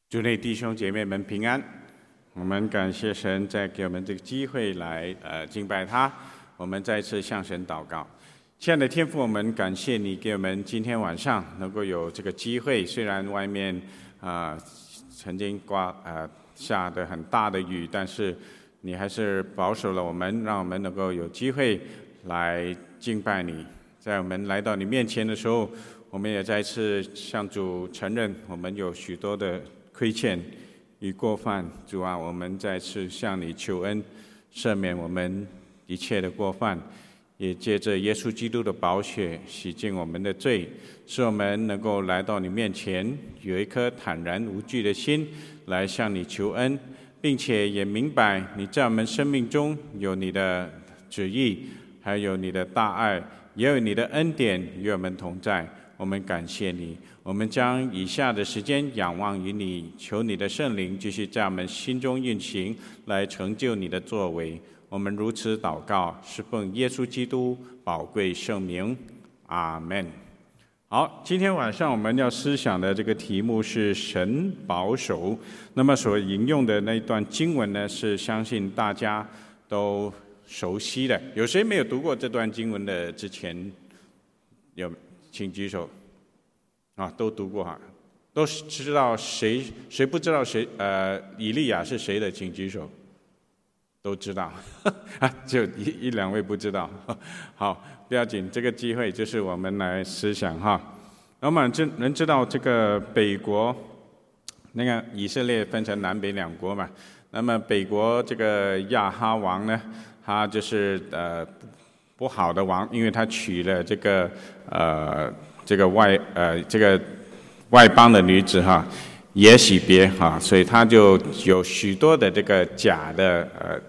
主内弟兄姐妹们平安，我们感谢神再给我们这个机会来敬拜他，我们再次向神祷告。亲爱的天父，我们感谢你给我们今天晚上能够有这个机会，虽然外面曾经下得很大的雨，但是你还是保守了我们，让我们能够有机会来敬拜你。在我们来到你面前的时候，我们也再次向主承认我们有许多的亏欠与过犯。主啊，我们再次向你求恩，赦免我们一切的过犯，也借着耶稣基督的宝血洗净我们的罪，使我们能够来到你面前，有一颗坦然无惧的心来向你求恩，并且也明白你在我们生命中有你的旨意，还有你的大爱，也有你的恩典与我们同在。我们感谢你，我们将以下的时间仰望于你，求你的圣灵继续在我们心中运行，来成就你的作为。我们如此祷告，是奉耶稣基督宝贵圣名，阿们。好，今天晚上我们要思想的这个题目是神保守。那么所引用的那段经文呢，是相信大家都熟悉的。有谁没有读过这段经文的？之前有，请举手。都读过哈，都知道谁不知道以利亚是谁的，请举手。都知道就一两位不知道。好，不要紧，这个机会就是我们来思想哈。那么人知道这个北国，那个以色列分成南北两国嘛。那么北国这个亚哈王呢，他就是不好的王，因为他娶了这个外邦的女子哈，耶洗别哈，所以他就有许多的这个假的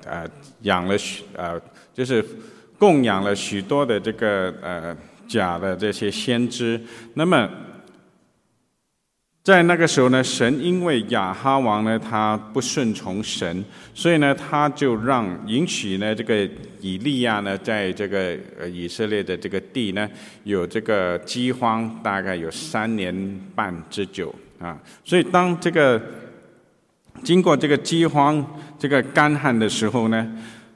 就是供养了许多的这个假的这些先知。那么在那个时候呢，神因为亚哈王呢他不顺从神，所以呢他就允许呢这个以利亚呢在这个以色列的这个地呢有这个饥荒，大概有3年半之久啊。所以当这个经过这个饥荒、这个干旱的时候呢，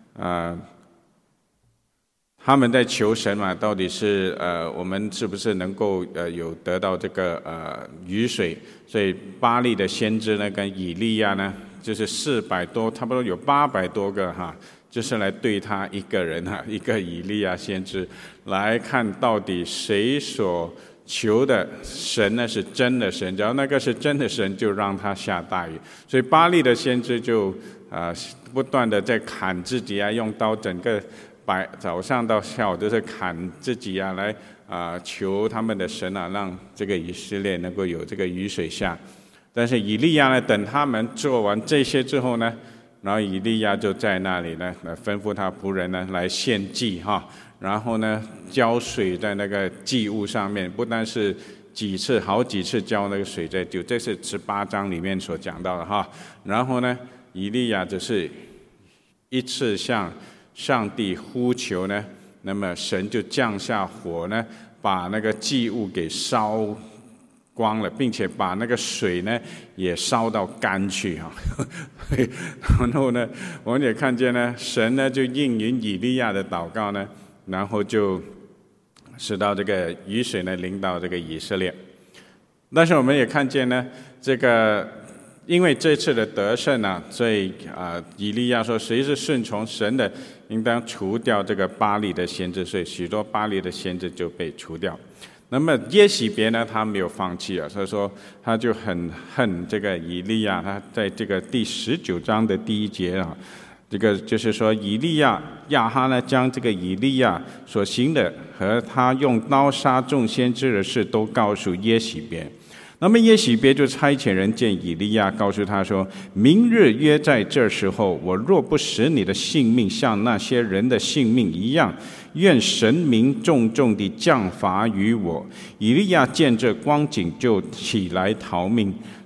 他们在求神嘛，到底是我们是不是能够有得到这个雨水？所以巴力的先知呢跟以利亚呢，就是400多，差不多有800多个哈，就是来对他一个人哈，一个以利亚先知，来看到底谁所求的神呢是真的神，只要那个是真的神，就让他下大雨。所以巴力的先知就不断的在砍自己啊，用刀整个早上到下午都是砍自己啊，来求他们的神啊，让这个以色列能够有这个雨水下。但是以利亚呢，等他们做完这些之后呢，然后以利亚就在那里呢，吩咐他仆人呢来献祭哈，然后呢浇水在那个祭物上面，不但是好几次浇那个水在就这是18章里面所讲到的哈。然后呢，以利亚只是一次向上帝呼求呢，那么神就降下火呢，把那个祭物给烧光了，并且把那个水呢也烧到干去哈。然后呢，我们也看见呢，神呢就应允以利亚的祷告呢，然后就使到这个雨水呢淋到这个以色列。但是我们也看见呢，这个因为这次的得胜啊，所以以利亚说，谁是顺从神的，应当除掉这个巴力的先知，所以许多巴力的先知就被除掉。那么耶洗别呢，他没有放弃啊，所以说他就很恨这个以利亚。他在这个第19章的第1节啊，这个就是说亚哈呢，将这个以利亚所行的和他用刀杀众先知的事都告诉耶洗别。那么耶洗别就差遣人见以利亚，告诉他说，明日约在这时候，我若不使你的性命像那些人的性命一样，愿神明重重地降罚于我。以利亚见这光景，就起来逃命，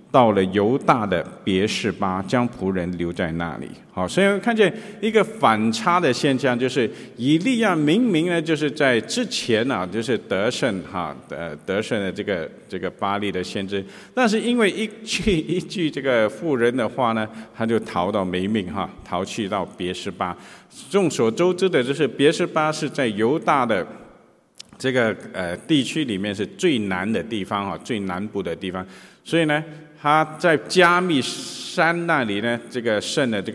到了犹大的别是巴，将仆人留在那里。好，所以看见一个反差的现象，就是以利亚明明呢，就是在之前啊，就是得胜的这个巴力的先知，但是因为一句这个妇人的话呢，他就没命逃去到别是巴。众所周知的就是别是巴是在犹大的这个地区里面是最南的地方最南部的地方，所以呢，他在加密山那里呢，这个圣的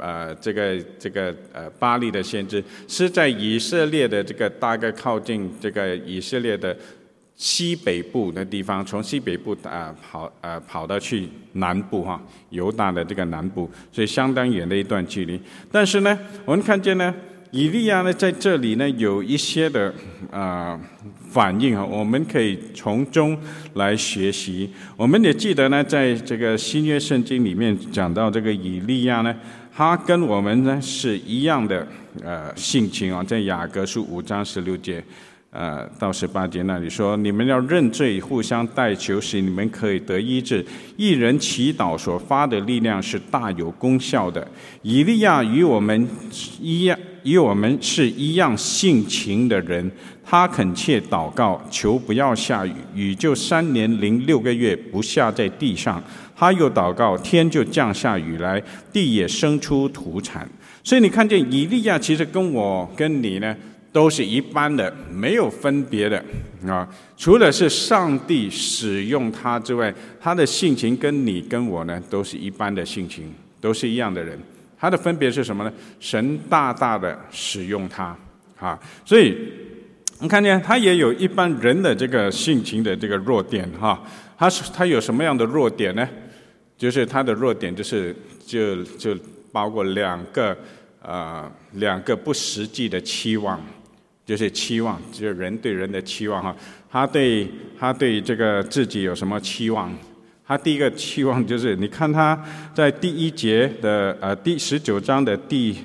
巴力的先知是在以色列的这个大概靠近这个以色列的西北部的地方，从西北部跑到去南部犹大的这个南部，所以相当远的一段距离。但是呢，我们看见呢，以利亚呢在这里呢有一些的反应我们可以从中来学习。我们也记得呢，在这个新约圣经里面讲到这个以利亚呢，他跟我们呢是一样的性情在雅各书5章16节到18节那里说，你们要认罪，互相代求，使你们可以得医治。一人祈祷所发的力量是大有功效的。以利亚与我们是一样性情的人，他恳切祷告，求不要下雨，雨就3年零6个月不下在地上。他又祷告，天就降下雨来，地也生出土产。所以你看见以利亚其实跟我跟你呢都是一般的，没有分别的除了是上帝使用他之外，他的性情跟你跟我呢都是一般的性情，都是一样的人。他的分别是什么呢？神大大的使用他所以你看见他也有一般人的这个性情的这个弱点他有什么样的弱点呢？就是他的弱点就包括两个不实际的期望，就是期望，就是人对人的期望他对这个自己有什么期望？他第一个期望就是，你看他在第1节的第19章的第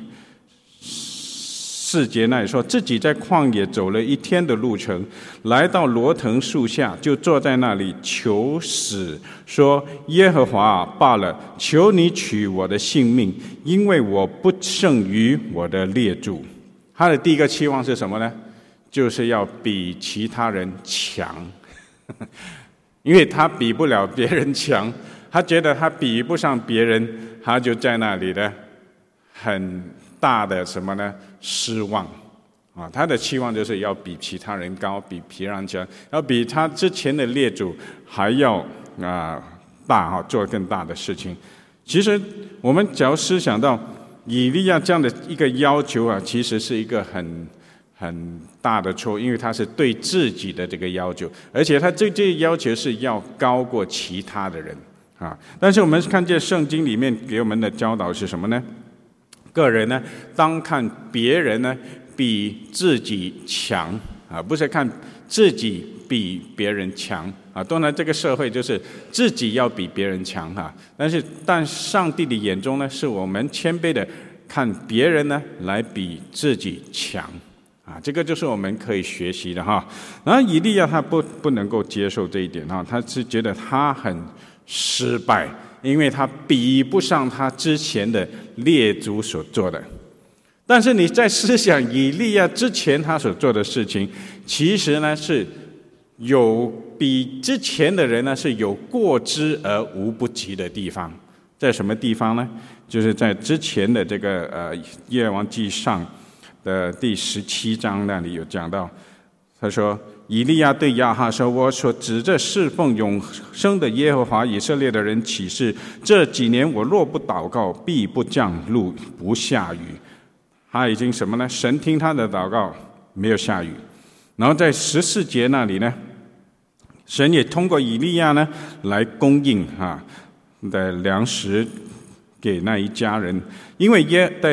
4节那里说，自己在旷野走了1天的路程，来到罗藤树下，就坐在那里求死，说：耶和华罢了，求你取我的性命，因为我不胜于我的列祖。他的第一个期望是什么呢？就是要比其他人强因为他比不了别人强，他觉得他比不上别人，他就在那里的很大的什么呢？失望他的期望就是要比其他人高，比其他人强，要比他之前的列祖还要大做更大的事情。其实我们只要思想到以利亚这样的一个要求其实是一个很大的错，因为他是对自己的这个要求，而且他这个要求是要高过其他的人但是我们看见圣经里面给我们的教导是什么呢？个人呢，当看别人呢比自己强不是看自己比别人强当然这个社会就是自己要比别人强但上帝的眼中呢，是我们谦卑的看别人呢来比自己强这个就是我们可以学习的然后以利亚他不能够接受这一点他是觉得他很失败，因为他比不上他之前的列祖所做的。但是你在思想以利亚之前他所做的事情，其实呢是有比之前的人呢是有过之而无不及的地方。在什么地方呢？就是在之前的这个列王记上的第17章那里有讲到，他说以利亚对亚哈说，我所指着侍奉永生的耶和华以色列的人起誓，这几年我若不祷告，必不降露不下雨。他已经什么呢？神听他的祷告，没有下雨。然后在14节那里呢，神也通过以利亚呢来供应的粮食给那一家人，因为在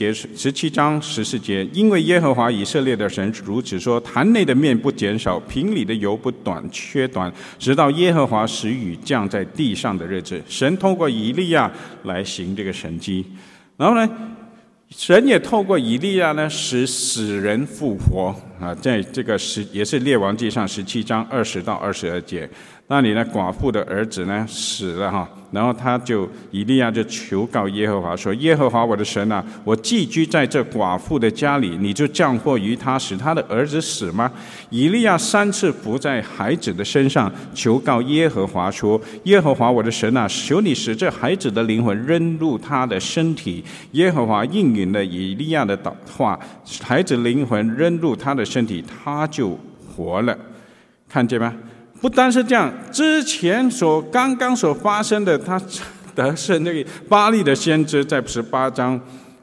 17章14节，因为耶和华以色列的神如此说，坛内的面不减少，瓶里的油不缺短，直到耶和华使雨降在地上的日子。神通过以利亚来行这个神迹。然后呢，神也透过以利亚呢使死人复活在这个也是列王记上17章20到22节。 那里呢，寡妇的儿子呢死了哈，然后以利亚就求告耶和华说：耶和华我的神啊，我寄居在这寡妇的家里，你就降祸于他，使他的儿子死吗？以利亚3次伏在孩子的身上，求告耶和华说：耶和华我的神啊，求你使这孩子的灵魂扔入他的身体。耶和华应允了以利亚的话，孩子灵魂扔入他的身体，他就活了。看见吗？不单是这样，之前刚刚所发生的，他得胜那个巴力的先知，在18章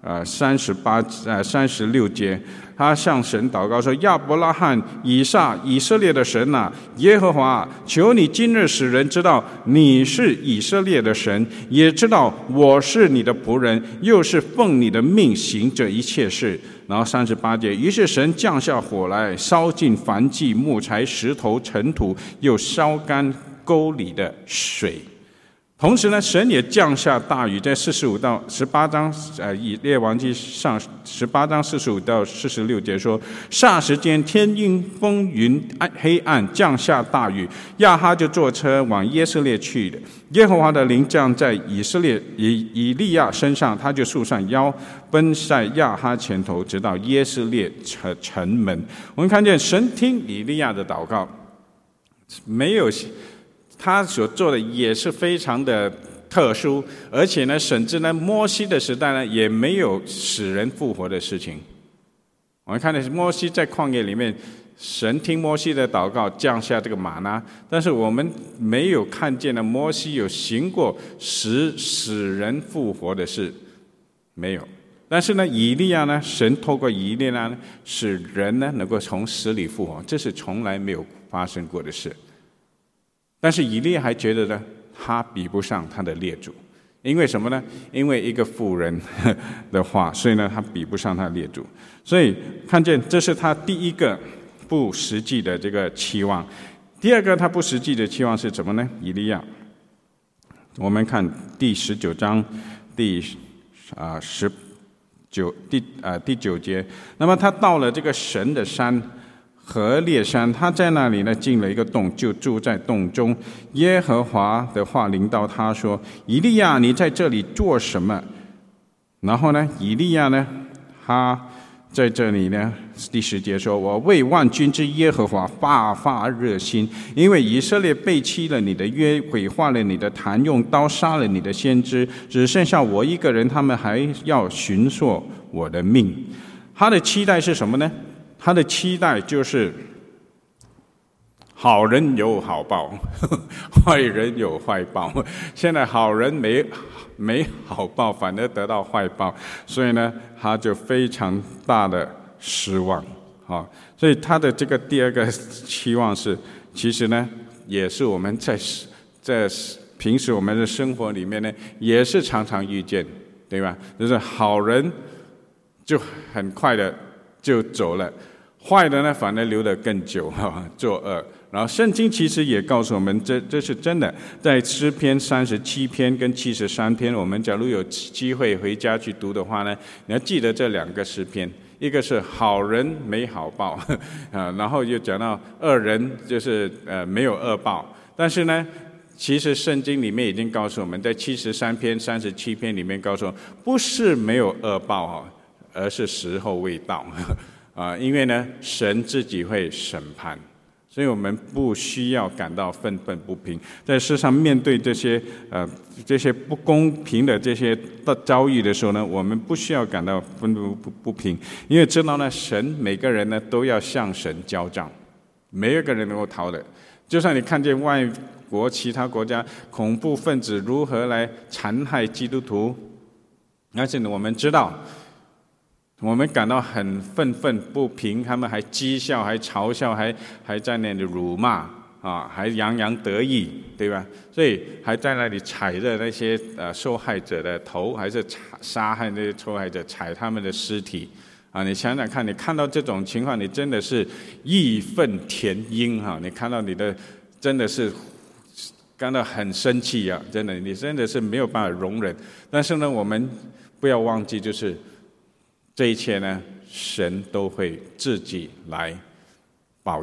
36节，他向神祷告说：亚伯拉罕、以撒、以色列的神啊，耶和华，求你今日使人知道你是以色列的神，也知道我是你的仆人，又是奉你的命行这一切事。然后38节，于是神降下火来，烧尽燔祭、木材、石头、尘土，又烧干沟里的水。同时呢，神也降下大雨，在45到18章以列王记上18章45到46节说：霎时间天阴风云黑暗，降下大雨，亚哈就坐车往耶色列去了。耶和华的灵降在以利亚身上，他就束上腰，奔在亚哈前头，直到耶色列城门。我们看见神听以利亚的祷告，没有他所做的也是非常的特殊，而且呢，甚至呢，摩西的时代呢，也没有使人复活的事情。我们看的是摩西在旷野里面，神听摩西的祷告，降下这个玛纳，但是我们没有看见呢，摩西有行过使人复活的事，没有。但是呢，以利亚呢，神透过以利亚呢，使人呢能够从死里复活，这是从来没有发生过的事。但是以利亚还觉得呢，他比不上他的列祖，因为什么呢？因为一个妇人的话，所以呢，他比不上他的列祖。所以看见这是他第一个不实际的这个期望。第二个他不实际的期望是什么呢？以利亚，我们看第19章第9节，那么他到了这个神的山何烈山，他在那里呢进了一个洞，就住在洞中。耶和华的话临到他说：以利亚，你在这里做什么？然后呢，以利亚呢，他在这里呢，第10节说：我为万军之耶和华大发热心，因为以色列背弃了你的约，毁坏了你的坛，用刀杀了你的先知，只剩下我一个人，他们还要寻索我的命。他的期待是什么呢？他的期待就是好人有好报，坏人有坏报。现在好人没好报，反而得到坏报，所以呢，他就非常大的失望。所以他的这个第二个期望是，其实呢，也是我们在平时我们的生活里面呢，也是常常遇见，对吧？就是好人就很快的就走了，坏的呢反而留得更久，作恶。然后圣经其实也告诉我们，这是真的。在诗篇37篇跟73篇，我们假如有机会回家去读的话呢，你要记得这2个诗篇，一个是好人没好报，然后又讲到恶人就是没有恶报。但是呢，其实圣经里面已经告诉我们，在73篇、37篇里面告诉我们，不是没有恶报，而是时候未到。因为呢，神自己会审判，所以我们不需要感到愤愤不平。在世上面对这些不公平的这些遭遇的时候呢，我们不需要感到愤愤不平，因为知道呢，神每个人呢都要向神交账，没有一个人能够逃的。就算你看见外国其他国家恐怖分子如何来残害基督徒，而且呢，我们知道。我们感到很愤愤不平，他们还讥笑，还嘲笑，还在那里辱骂还洋洋得意，对吧？所以还在那里踩着那些受害者的头，还是杀害那些受害者，踩他们的尸体你想想看，你看到这种情况，你真的是义愤填膺你看到你的真的是感到很生气真的，你真的是没有办法容忍。但是呢，我们不要忘记，就是这一切呢，神都会自己来报应，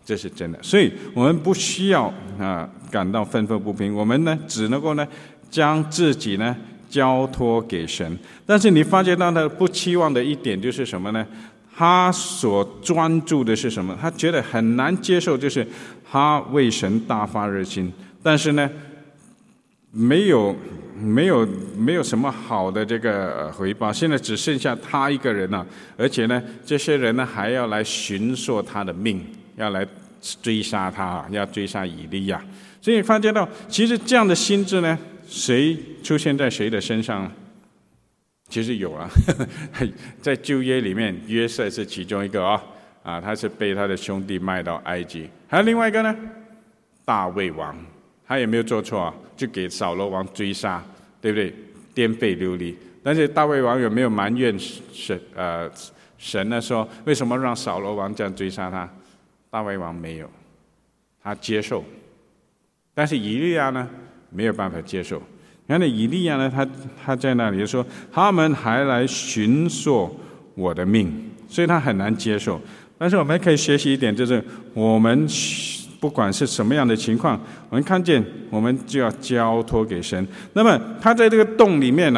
这是真的。所以我们不需要感到愤愤不平，我们呢只能够呢将自己呢交托给神。但是你发觉到他不期望的一点就是什么呢？他所专注的是什么？他觉得很难接受，就是他为神大发热心，但是呢没有什么好的这个回报。现在只剩下他一个人了，而且呢这些人呢还要来寻索他的命，要来追杀他，要追杀以利亚。所以发觉到其实这样的心智呢，谁出现在谁的身上？其实有啊，在旧约里面，约瑟是其中一个他是被他的兄弟卖到埃及。还有另外一个呢，大卫王，他也没有做错就给扫罗王追杀，对不对？颠沛流离。但是大卫王有没有埋怨神呢？说为什么让扫罗王这样追杀他？大卫王没有，他接受。但是以利亚呢，没有办法接受。然后呢，以利亚呢，他在那里说，他们还来寻索我的命，所以他很难接受。但是我们可以学习一点，就是我们不管是什么样的情况，我们看见我们就要交托给神。那么他在这个洞里面呢，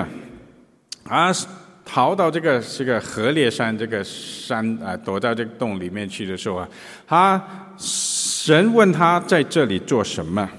逃到这个何烈山这个山躲到这个洞里面去的时候神问他在这里做什么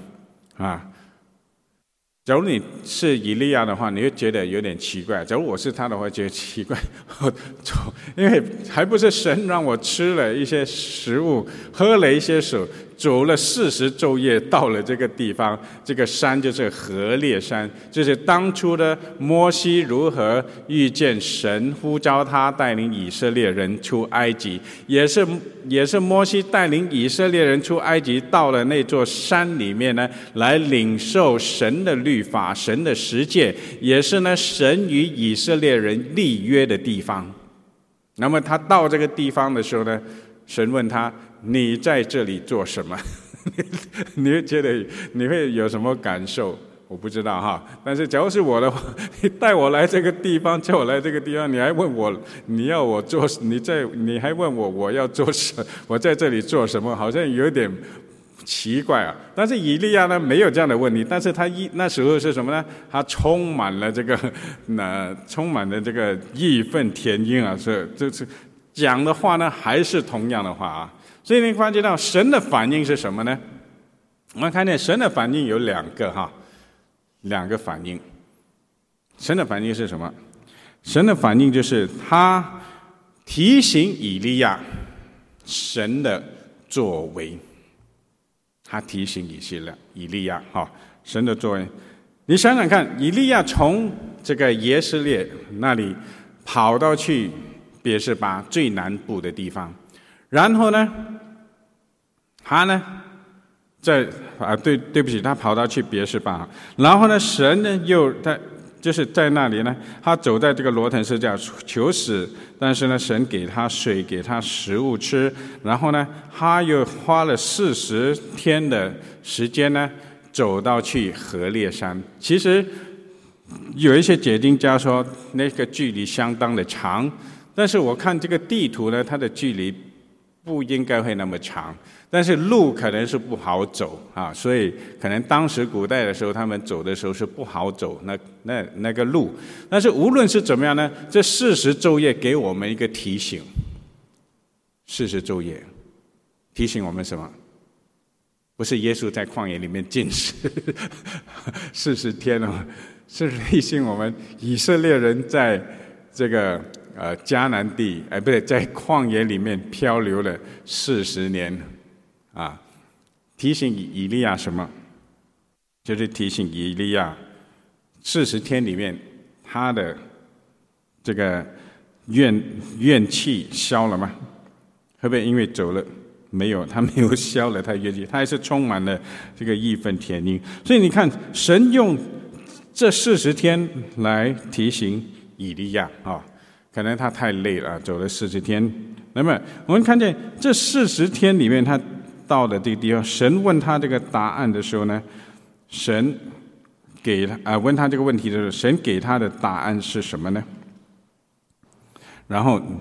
假如你是以利亚的话，你会觉得有点奇怪。假如我是他的话，觉得奇怪，因为还不是神让我吃了一些食物，喝了一些水，走了40昼夜，到了这个地方。这个山就是何烈山，就是当初的摩西如何遇见神，呼召他带领以色列人出埃及，也是摩西带领以色列人出埃及，到了那座山里面呢，来领受神的律法，神的十诫，也是呢神与以色列人立约的地方。那么他到这个地方的时候呢，神问他，你在这里做什么？你会觉得你会有什么感受？我不知道但是假如是我的话，你带我来这个地方，叫我来这个地方，你还问我你要我做，你还问我要做什，我在这里做什么？好像有点奇怪但是以利亚呢没有这样的问题，但是他那时候是什么呢？他充满了这个义愤填膺就是讲的话呢还是同样的话所以你发觉到神的反应是什么呢？我们看见神的反应有两个反应。神的反应是什么？神的反应就是他提醒以利亚神的作为。他提醒以利亚神的作为。你想想看，以利亚从这个耶斯列那里跑到去别是巴最南部的地方，然后呢他呢对不起，他跑到去别是巴，然后呢神呢又就是在那里呢，他走在这个罗腾斯叫求死，但是呢神给他水，给他食物吃，然后呢他又花了40天的时间呢走到去何烈山。其实有一些解经家说那个距离相当的长，但是我看这个地图呢，它的距离不应该会那么长，但是路可能是不好走所以可能当时古代的时候他们走的时候是不好走那个路。但是无论是怎么样呢，这40昼夜给我们一个提醒。40昼夜提醒我们什么？不是耶稣在旷野里面禁食40天是提醒我们以色列人在这个迦南地不对，在旷野里面漂流了40年提醒以利亚什么？就是提醒以利亚40天里面他的这个怨气消了吗？会不会因为走了？没有，他没有消了他怨气，他还是充满了这个义愤填膺。所以你看，神用这40天来提醒以利亚可能他太累了走了40天。那么我们看见这40天里面，他到了这个地方，神问他这个答案的时候呢，神给问他这个问题的时候，神给他的答案是什么呢？然后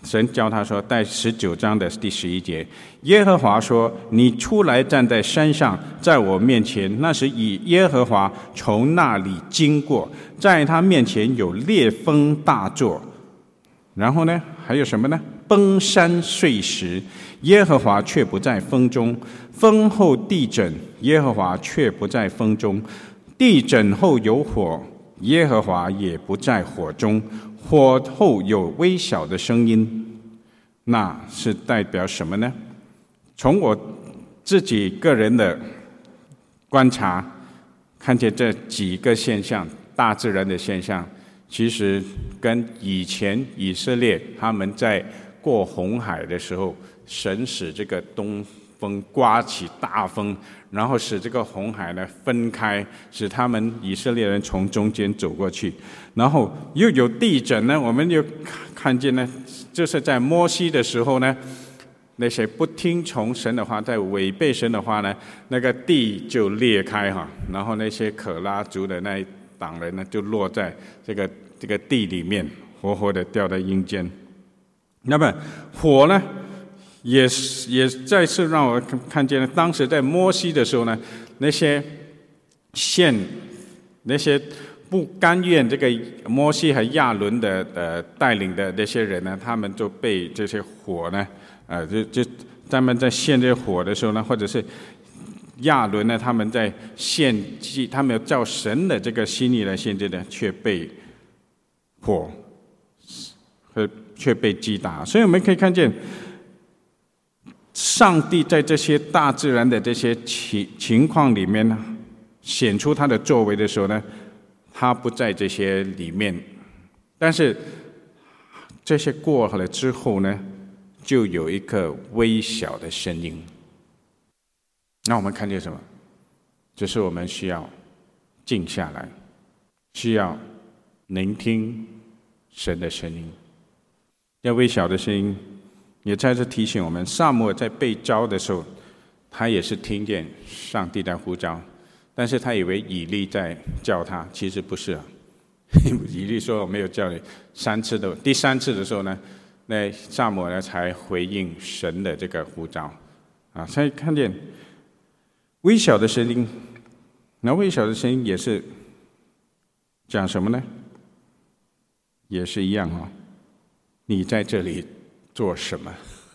神教他说，在19章的第11节，耶和华说：“你出来站在山上，在我面前。那时以耶和华从那里经过，在他面前有烈风大作。然后呢，还有什么呢？崩山碎石，耶和华却不在风中；风后地震，耶和华却不在风中；地震后有火，耶和华也不在火中。火后有微小的声音。”那是代表什么呢？从我自己个人的观察，看见这几个现象，大自然的现象，其实跟以前以色列他们在过红海的时候，神使这个东风刮起大风，然后使这个红海呢分开，使他们以色列人从中间走过去。然后又有地震呢，我们又看见呢，就是在摩西的时候呢，那些不听从神的话，在违背神的话呢，那个地就裂开哈，然后那些可拉族的那一党人呢，就落在这个地里面，活活的掉在阴间。那么火呢，也再次让我看见了，当时在摩西的时候呢，那些不甘愿这个摩西和亚伦的带领的那些人呢，他们就被这些火呢，就他们在献这火的时候呢，或者是亚伦呢，他们在献祭，他们要照神的这个心意来献祭的，却被火却被击打。所以我们可以看见，上帝在这些大自然的这些情况里面呢，显出他的作为的时候呢，他不在这些里面，但是这些过了之后呢，就有一个微小的声音。那我们看见什么？就是我们需要静下来，需要聆听神的声音。这微小的声音也再次提醒我们，撒母耳在被召的时候，他也是听见上帝在呼召，但是他以为以利在叫他，其实不是啊。以利说我没有叫你第三次的时候呢，那撒母耳呢才回应神的这个呼召啊。所以看见微小的声音，那微小的声音也是讲什么呢？也是一样哦，你在这里做什么？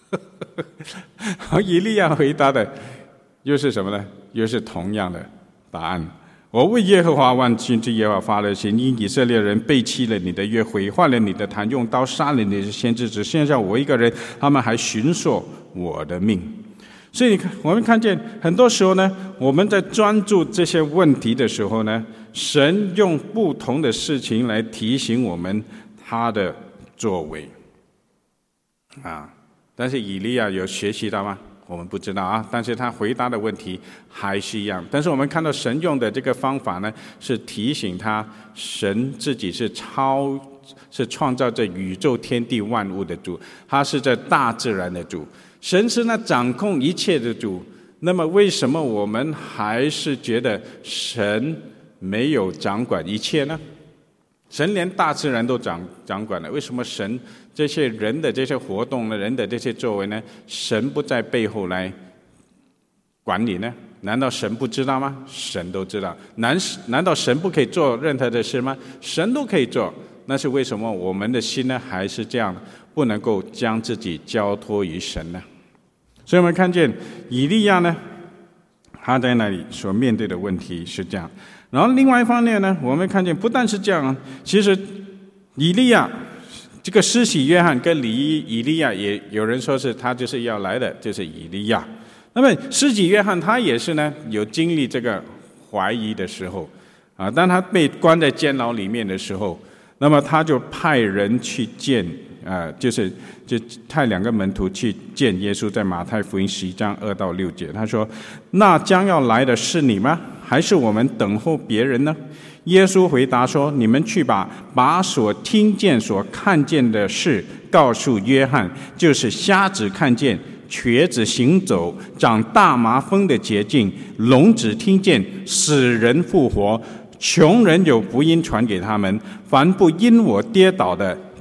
以利亚回答的又是什么呢？又是同样的答案。我为耶和华万军之耶和华发了誓，因以色列人背弃了你的约，毁坏了你的坛，用刀杀了你的先知，只剩下我一个人，他们还寻索我的命。所以你看，我们看见很多时候呢，我们在专注这些问题的时候呢，神用不同的事情来提醒我们他的作为啊。但是以利亚有学习到吗？我们不知道啊。但是他回答的问题还是一样。但是我们看到神用的这个方法呢，是提醒他，神自己是创造这宇宙天地万物的主，他是这大自然的主，神是那掌控一切的主。那么为什么我们还是觉得神没有掌管一切呢？神连大自然都掌管了，为什么神这些人的这些活动呢，人的这些作为呢，神不在背后来管理呢？难道神不知道吗？神都知道。难道神不可以做任何的事吗？神都可以做。那是为什么我们的心呢，还是这样，不能够将自己交托于神呢？所以我们看见以利亚呢，他在那里所面对的问题是这样。然后另外一方面呢，我们看见不但是这样，其实以利亚这个施洗约翰跟以利亚也有人说是他就是要来的，就是以利亚。那么施洗约翰他也是呢有经历这个怀疑的时候啊，当他被关在监牢里面的时候，那么他就派人去见就派2个门徒去见耶稣，在马太福音11章2到6节，他说：“那将要来的是你吗？还是我们等候别人呢？”耶稣回答说：“你们去吧，把所听见、所看见的事告诉约翰，就是瞎子看见，瘸子行走，长大麻风的洁净，聋子听见，死人复活，穷人有福音传给他们。凡不因我跌倒的，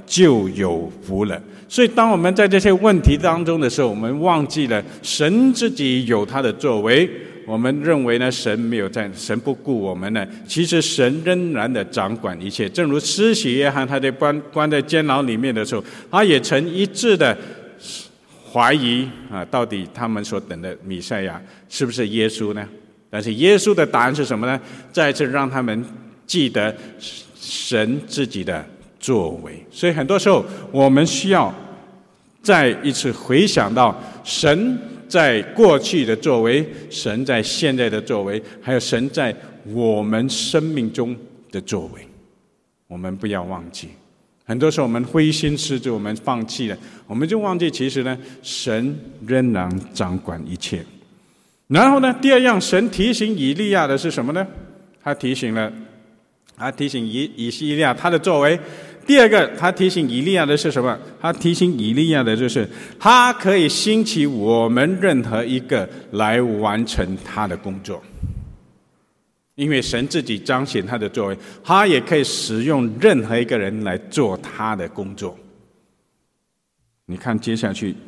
就有福了。所以当我们在这些问题当中的时候，我们忘记了神自己有他的作为，我们认为呢神没有在，神不顾我们呢，其实神仍然的掌管一切。正如施洗约翰他在关在监牢里面的时候，他也曾一致的怀疑到底他们所等的弥赛亚是不是耶稣呢？但是耶稣的答案是什么呢？再次让他们记得神自己的作为。所以很多时候我们需要再一次回想到神在过去的作为，神在现在的作为，还有神在我们生命中的作为，我们不要忘记。很多时候我们灰心失志，我们放弃了，我们就忘记其实呢神仍然掌管一切。然后呢，第二样神提醒以利亚的是什么呢？他提醒以利亚他的作为。第二个他提醒以利亚的是什么？他提醒以利亚的就是他可以兴起我们任何一个来完成他的工作。因为神自己彰显他的作为，他也可以使用任何一个人来做他的工作。你看接下去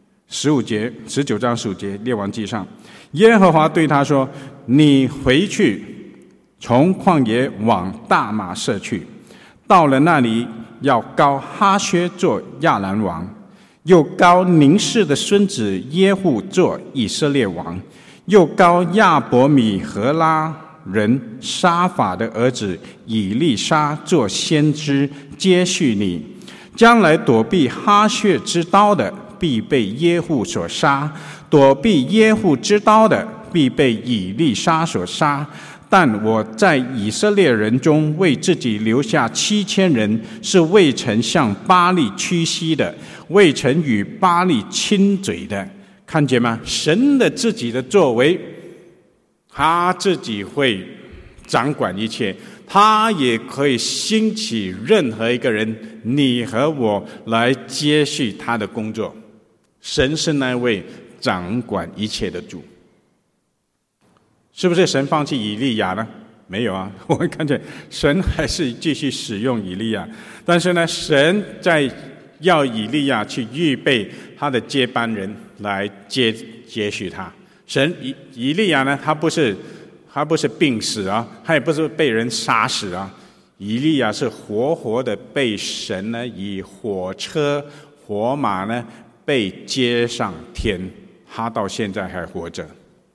19章15节，列王纪上，耶和华对他说：你回去，从旷野往大马色去，到了那里，要膏哈薛做亚兰王，又膏宁示的孙子耶户做以色列王，又膏亚伯米和拉人沙法的儿子以利沙做先知，接续你。将来躲避哈薛之刀的，必被耶户所杀；躲避耶户之刀的，必被以利沙所杀。但我在以色列人中为自己留下7000人，是未曾向巴力屈膝的，未曾与巴力亲嘴的。看见吗？神的自己的作为，他自己会掌管一切，他也可以兴起任何一个人，你和我来接续他的工作。神是那位掌管一切的主。是不是神放弃以利亚呢？没有啊，我们看见神还是继续使用以利亚，但是呢，神在要以利亚去预备他的接班人来接续他。神以利亚呢，他不是病死啊，他也不是被人杀死啊，以利亚是活活的被神呢以火车火马呢被接上天，他到现在还活着。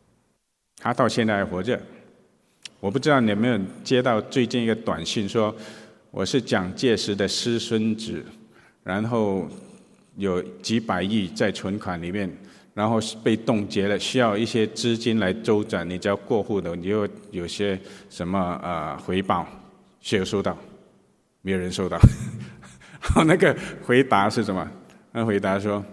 我不知道你有没有接到最近一个短信，说我是蒋介石的私孙子，然后有几百亿在存款里面，然后被冻结了，需要一些资金来周转，你只要过户的，你就有些什么回报。谁有收到？没有人收到。那个回答是什么？那回答说：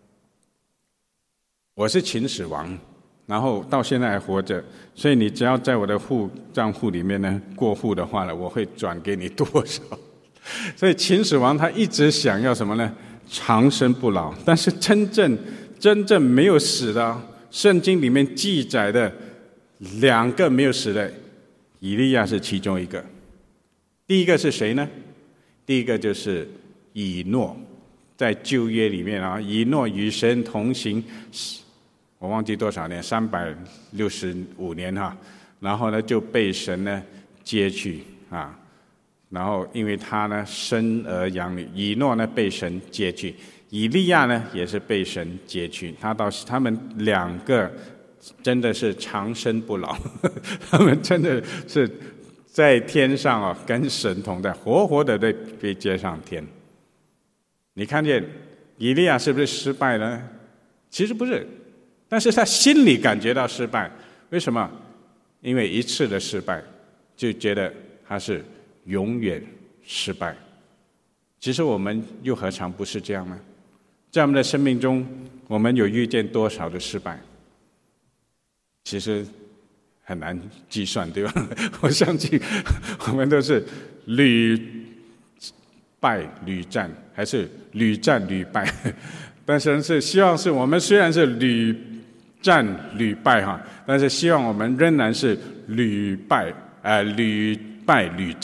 我是秦始皇，然后到现在还活着，所以你只要在我的账户里面呢过户的话呢，我会转给你多少。所以秦始皇他一直想要什么呢？长生不老。但是真正没有死的，圣经里面记载的2个没有死的，以利亚是其中一个。第一个是谁呢？第一个就是以诺，在旧约里面啊，以诺与神同行，我忘记多少年，365年哈，然后呢就被神呢接去啊，然后因为他呢生儿养女，以诺呢被神接去，以利亚呢也是被神接去，他们2个真的是长生不老，他们真的是在天上啊，跟神同在，活活的被接上天。你看见以利亚是不是失败了呢？其实不是，但是他心里感觉到失败。为什么？因为一次的失败，就觉得他是永远失败。其实我们又何尝不是这样呢？在我们的生命中，我们有遇见多少的失败？其实很难计算，对吧？我相信我们都是屡败屡战，还是屡战屡败。但是希望是我们虽然是屡战屡败哈，但是希望我们仍然是屡败屡战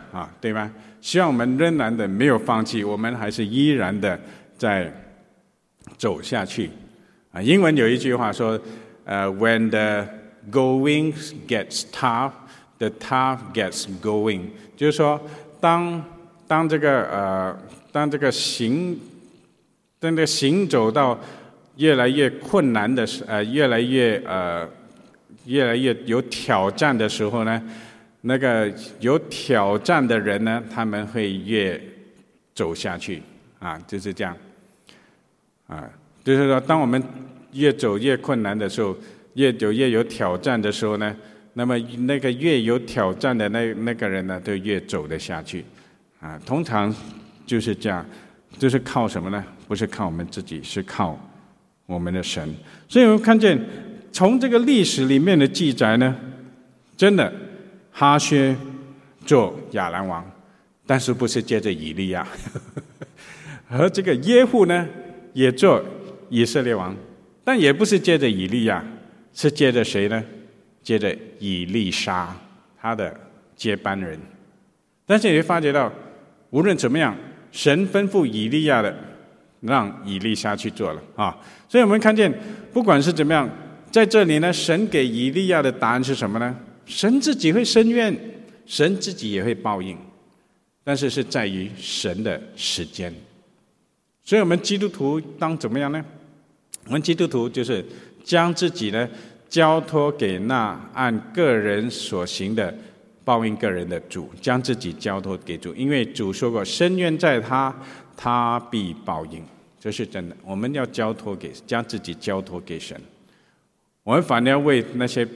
啊，对吗？希望我们仍然的没有放弃，我们还是依然的在走下去啊。英文有一句话说，when the going gets tough, the tough gets going， 就是说，当这个行走到越来越困难的越来越有挑战的时候呢，那个有挑战的人呢，他们会越走下去啊，就是这样啊，就是说，当我们越走越困难的时候，越有挑战的时候呢，那么那个越有挑战的那个人呢，就越走得下去啊。通常就是这样，就是靠什么呢？不是靠我们自己，是靠我们的神。所以我们看见从这个历史里面的记载呢，真的哈薛做亚兰王，但是不是接着以利亚，而这个耶户呢也做以色列王，但也不是接着以利亚，是接着谁呢？接着以利沙，他的接班人。但是你会发觉到，无论怎么样，神吩咐以利亚的，让以利沙去做了啊。所以我们看见，不管是怎么样，在这里呢，神给以利亚的答案是什么呢？神自己会伸冤，神自己也会报应，但是是在于神的时间。所以我们基督徒当怎么样呢？我们基督徒就是将自己呢交托给那按个人所行的报应个人的主，将自己交托给主，因为主说过，伸冤在他，他必报应，这是真的。我们要将自己交托给神，我们反而要为那些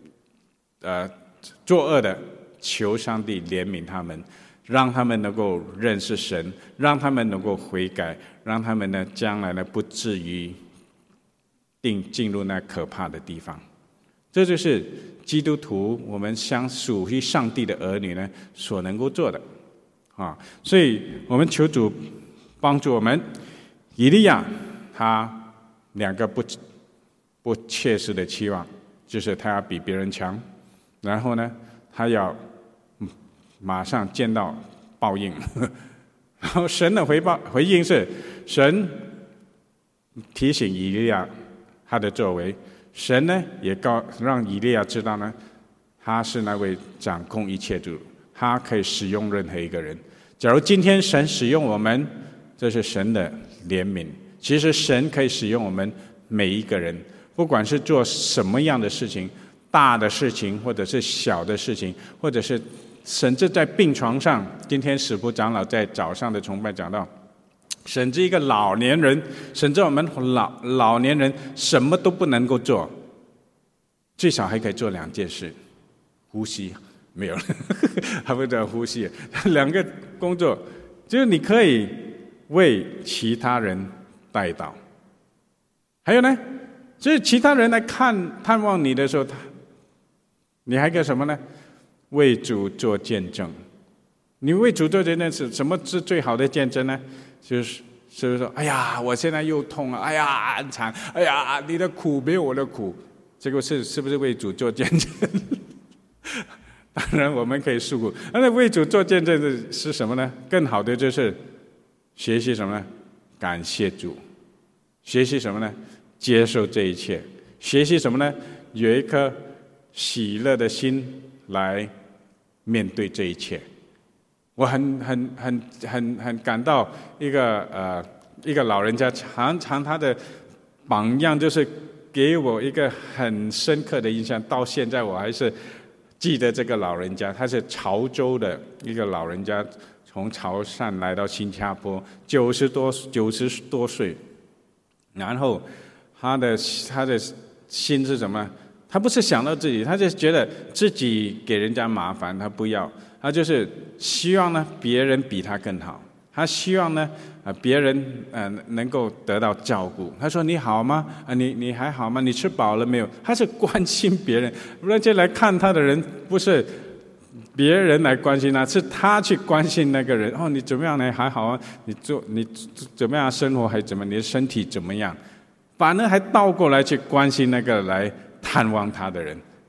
作恶的求上帝怜悯他们，让他们能够认识神，让他们能够悔改，让他们呢将来呢不至于进入那可怕的地方。这就是基督徒我们属于上帝的儿女呢所能够做的啊。所以我们求主帮助我们。以利亚他两个不切实的期望，就是他要比别人强，然后呢他要马上见到报应，然后神的回应是，神提醒以利亚他的作为，神呢也让以利亚知道呢，他是那位掌控一切主，他可以使用任何一个人。假如今天神使用我们，这是神的怜悯。其实神可以使用我们每一个人，不管是做什么样的事情，大的事情或者是小的事情，或者是甚至在病床上。今天史仆长老在早上的崇拜讲到，甚至一个老年人，甚至我们老年人什么都不能够做，最少还可以做2件事：呼吸没有了，还不叫呼吸，2个工作，就是你可以为其他人代祷，还有呢，就是其他人来探望你的时候，你还可以什么呢？为主做见证。你为主做见证是什么？是最好的见证呢？就是说，哎呀，我现在又痛了，哎呀，很惨，哎呀，你的苦没有我的苦，这个是不是为主做见证？当然我们可以诉苦，那为主做见证的是什么呢？更好的就是学习什么呢？感谢主。学习什么呢？接受这一切。学习什么呢？有一颗喜乐的心来面对这一切。我很感到一个老人家，常常他的榜样就是给我一个很深刻的印象，到现在我还是记得这个老人家。他是潮州的一个老人家，从潮汕来到新加坡，90多岁，然后他的心是什么？他不是想到自己，他就觉得自己给人家麻烦，他不要，他就是希望呢别人比他更好，他希望呢别人能够得到照顾。他说：“你好吗？你还好吗？你吃饱了没有？”他是关心别人，而且来看他的人不是别人来关心他，是他去关心那个人。哦，你怎么样呢？还好啊？你怎么样生活？还怎么？你的身体怎么样？反而还倒过来去关心那个来探望他的人。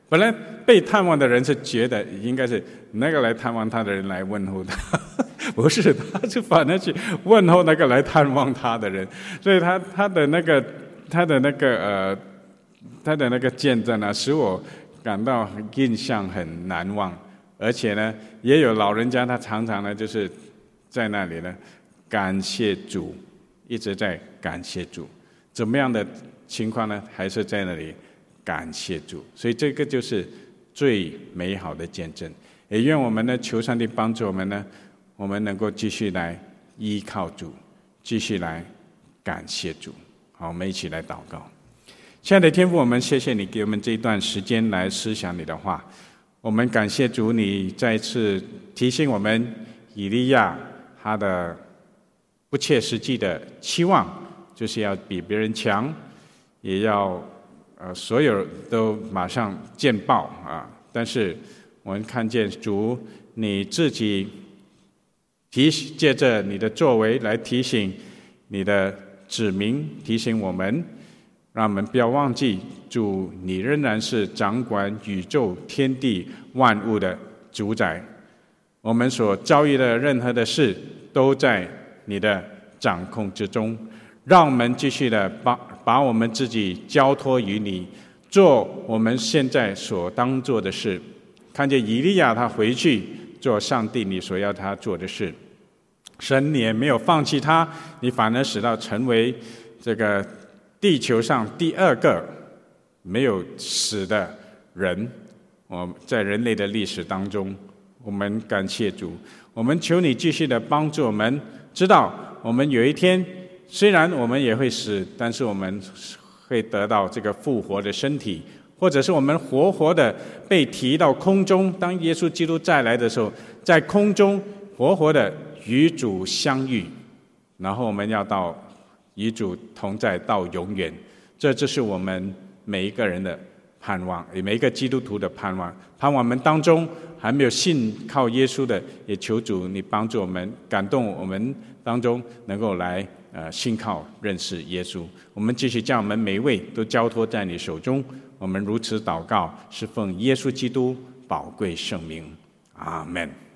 本来被探望的人是觉得应该是那个来探望他的人来问候他，不是，他就反而去问候那个来探望他的人，所以他的那个见证呢，使我感到印象很难忘。而且呢，也有老人家他常常呢就是在那里呢感谢主，一直在感谢主。怎么样的情况呢？还是在那里感谢主。所以这个就是最美好的见证。也愿我们呢求上帝帮助我们呢，我们能够继续来依靠主，继续来感谢主。好，我们一起来祷告。亲爱的天父，我们谢谢你给我们这一段时间来思想你的话。我们感谢主，你再一次提醒我们，以利亚他的不切实际的期望，就是要比别人强，也要所有都马上见报啊！但是我们看见主你自己借着你的作为来提醒你的子民，提醒我们，让我们不要忘记主，你仍然是掌管宇宙天地万物的主宰。我们所遭遇的任何的事，都在你的掌控之中。让我们继续的把我们自己交托于你，做我们现在所当做的事。看见以利亚他回去做上帝你所要他做的事，神你也没有放弃他，你反而使到成为这个地球上第二个没有死的人。在人类的历史当中，我们感谢主，我们求你继续的帮助我们，知道我们有一天虽然我们也会死，但是我们会得到这个复活的身体，或者是我们活活的被提到空中，当耶稣基督再来的时候，在空中活活的与主相遇，然后我们要到与主同在到永远。这就是我们每一个人的盼望，也每一个基督徒的盼望。盼望我们当中还没有信靠耶稣的，也求主你帮助我们，感动我们当中能够来信靠认识耶稣。我们继续将我们每一位都交托在你手中。我们如此祷告，是奉耶稣基督宝贵圣名，阿们。